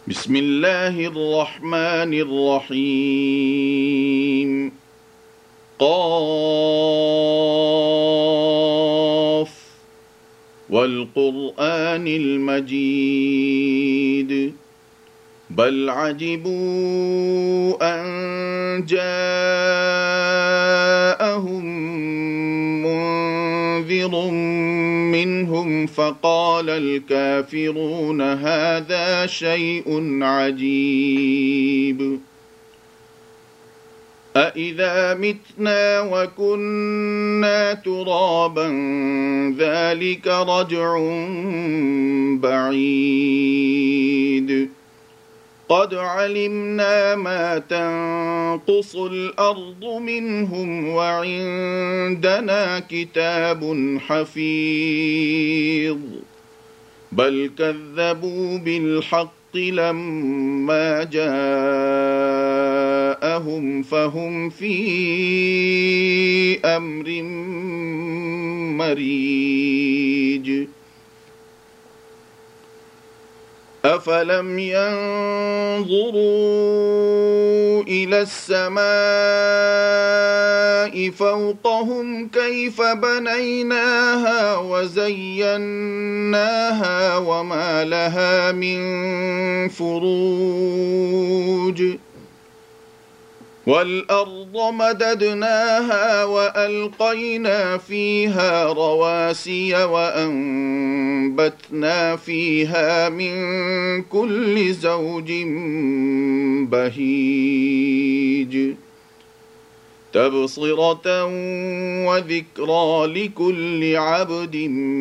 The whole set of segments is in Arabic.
بسم الله الرحمن الرحيم قاف والقرآن المجيد بل عجبوا أن جاءهم منذر منهم فقال الكافرون هذا شيء عجيب أإذا متنا وكنا ترابا ذلك رجع بعيد قد علمنا ما تنقص الأرض منهم وعندنا كتاب حفيظ بل كذبوا بالحق لما جاءهم فهم في أمر مريج أفلم ينظروا إلى السماء فوقهم كيف بنيناها وزيناها وما لها من فروج والأرض مددناها وألقينا فيها رواسي وأنبتنا فيها من كل زوج بهيج تبصرة وذكرى لكل عبد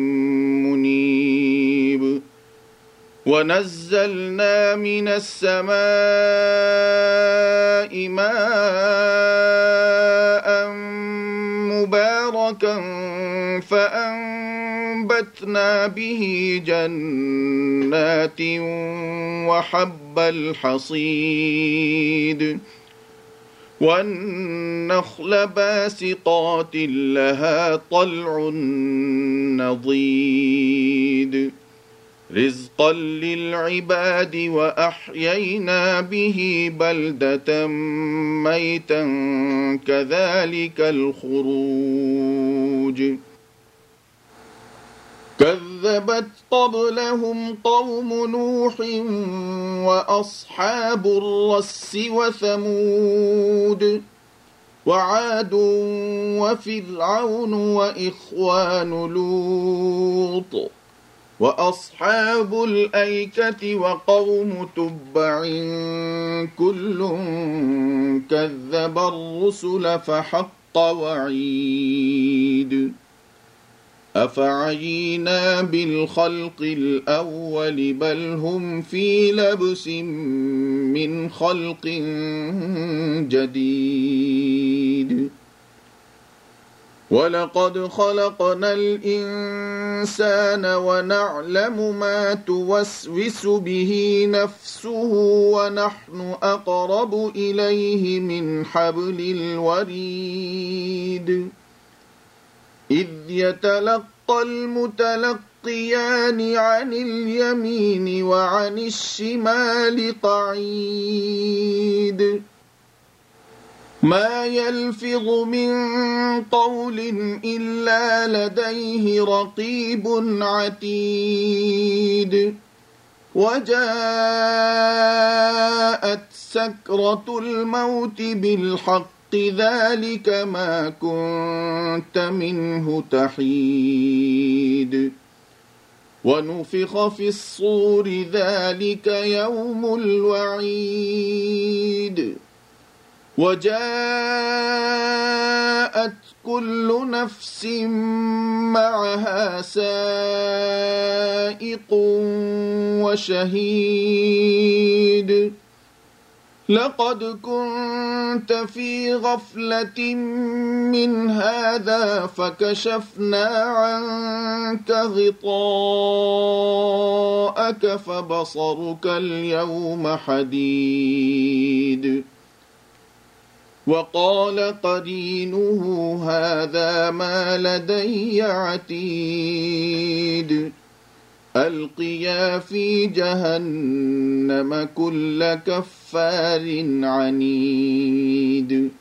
منيب ونزلنا من السماء ماء مباركا فأنبتنا به جنات وحب الحصيد والنخل باسقات لها طلع نضيد رزقا للعباد وأحيينا به بلدة ميتا كذلك الخروج كذبت قبلهم قوم نوح وأصحاب الرس وثمود وعاد وفرعون وإخوان لوط وأصحاب الأيكة وقوم تبع كل كذب الرسل فحق وعيد أفعينا بالخلق الأول بل هم في لبس من خلق جديد ولقد خلقنا الإنسان ونعلم ما توسوس به نفسه ونحن أقرب إليه من حبل الوريد إذ يتلقى المتلقيان عن اليمين وعن الشمال قعيد ما يلفظ من قول إلا لديه رقيب عتيد وجاءت سكرة الموت بالحق ذلك ما كنت منه تحيد ونفخ في الصور ذلك يوم الوعيد وجاءت كل نفس معها سائق وشهيد لقد كنت في غفلة من هذا فكشفنا عنك غطاءك فبصرك اليوم حديد وقال قرينه هذا ما لدي عتيد ألقيا في جهنم كل كفار عنيد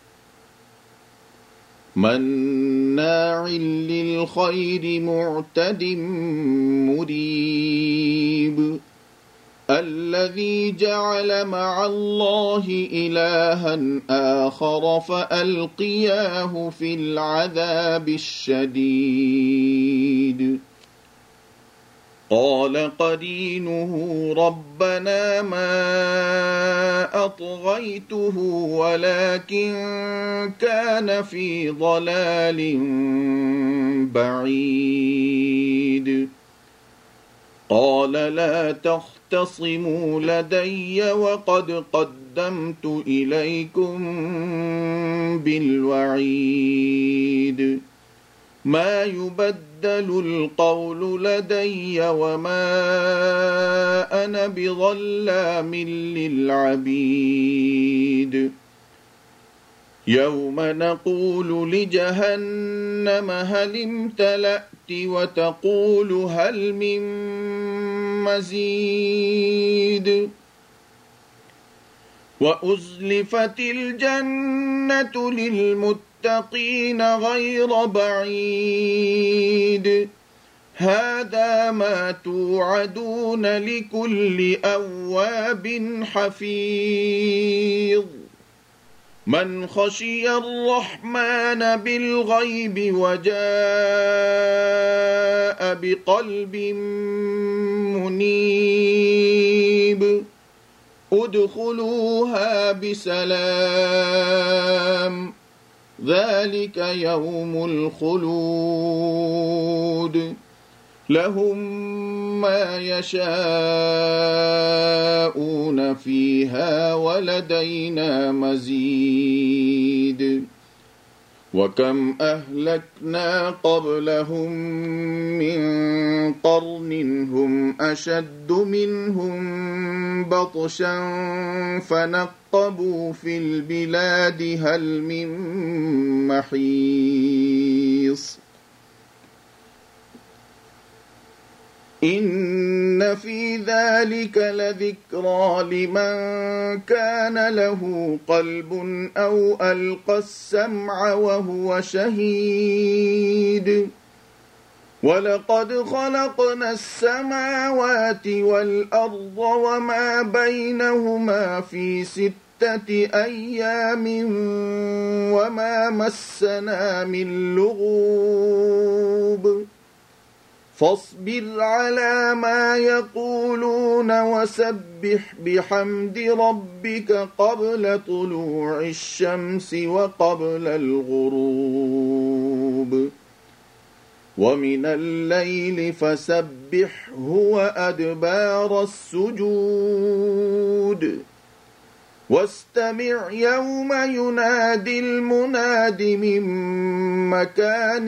مناع للخير معتد مريب الذي جعل مع الله إلها آخر فألقياه في العذاب الشديد قال قرينه ربنا ما أطغيته ولكن كان في ضلال بعيد قال لا تختصموا لدي وقد قدمت إليكم بالوعيد ما يبدل القول لدي وما أنا بظلام للعبيد يوم نقول لجهنم هل امتلأت وتقول هل من مزيد وأزلفت الجنة للمتقين غير بعيد هذا ما توعدون لكل أواب حفيظ من خشي الرحمن بالغيب وجاء بقلب منيب ادخلوها بسلام ذلك يوم الخلود لهم ما يشاءون فيها ولدينا مزيد وكم أهلكنا قبلهم من قرن هم أشد منهم بطشا فنقبوا في البلاد هل من محيص إن في ذلك لذكرى لمن كان له قلب أو ألقى السمع وهو شهيد ولقد خلقنا السماوات والأرض وما بينهما في 6 أيام وما مسنا من لغوب فاصبر على ما يقولون وسبح بحمد ربك قبل طلوع الشمس وقبل الغروب ومن الليل فسبحه وأدبار السجود واستمع يوم ينادي المناد من مكان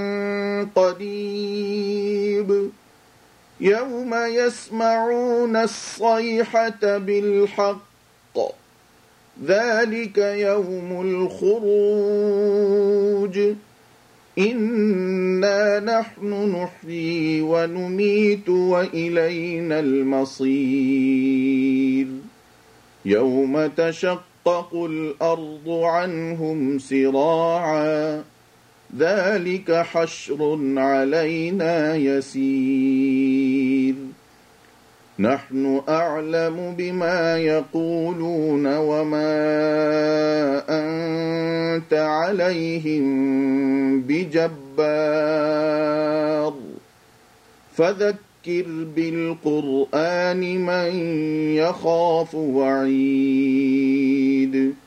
قريب يوم يسمعون الصيحة بالحق ذلك يوم الخروج إنا نحن نحيي ونميت وإلينا المصير يوم تشقق الأرض عنهم سراعا ذلك حشر علينا يسير نحن أعلم بما يقولون وما أنت عليهم بجبار فذكر بالقرآن من يخاف وعيد